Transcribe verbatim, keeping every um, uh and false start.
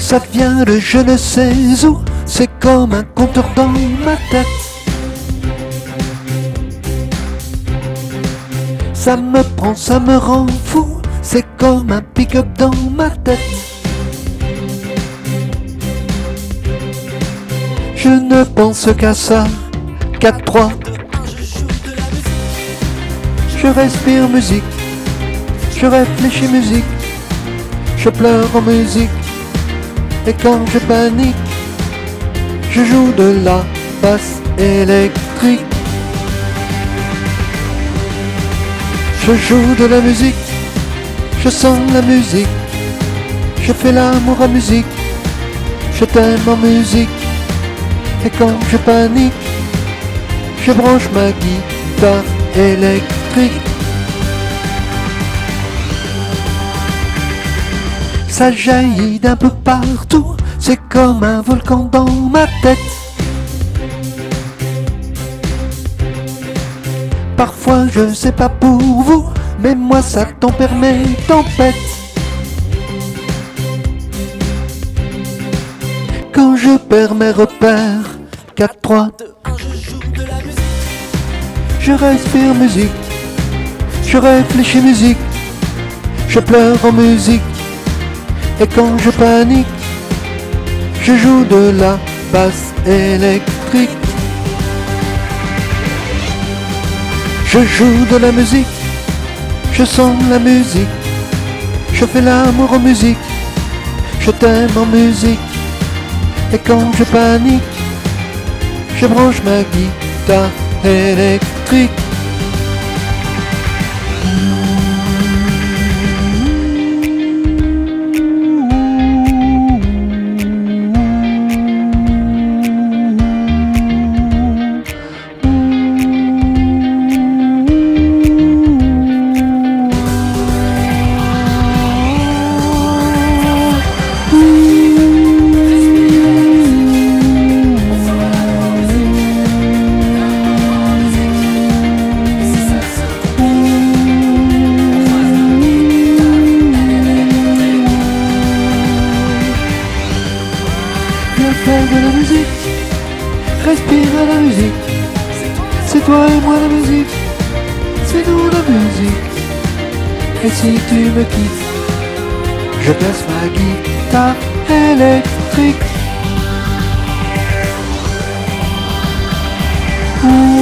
Ça vient de je ne sais où, c'est comme un compteur dans ma tête. Ça me prend, ça me rend fou, c'est comme un pick-up dans ma tête. Je ne pense qu'à ça, quatre trois. Je respire musique, je réfléchis musique, je pleure en musique. Et quand je panique, je joue de la basse électrique. Je joue de la musique, je sens la musique, je fais l'amour à musique, je t'aime en musique. Et quand je panique, je branche ma guitare électrique. Ça jaillit d'un peu partout, c'est comme un volcan dans ma tête. Parfois je sais pas pour vous, mais moi ça tempère mes tempêtes. Quand je perds mes repères, quatre trois, je respire musique, je réfléchis musique, je pleure en musique. Et quand je panique, je joue de la basse électrique. Je joue de la musique, je sens la musique, je fais l'amour en musique, je t'aime en musique. Et quand je panique, je branche ma guitare électrique. Faire de la musique, respire à la musique. C'est toi et moi la musique, c'est nous la musique. Et si tu me quittes, je baisse ma guitare électrique. Ouh.